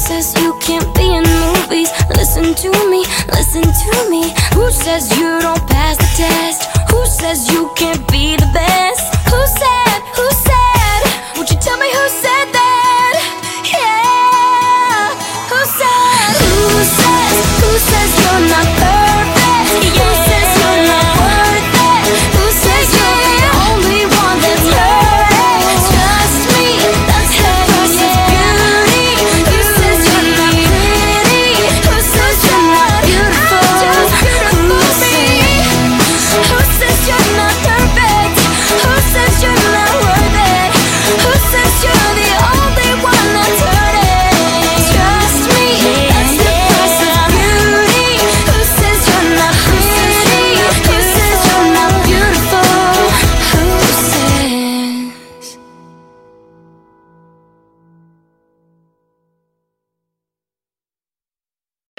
says you can't be in movies? Listen to me, listen to me. Who says you don't pass the test? Who says you can't be the best? Who said, would you tell me who said that? Yeah, who says you're not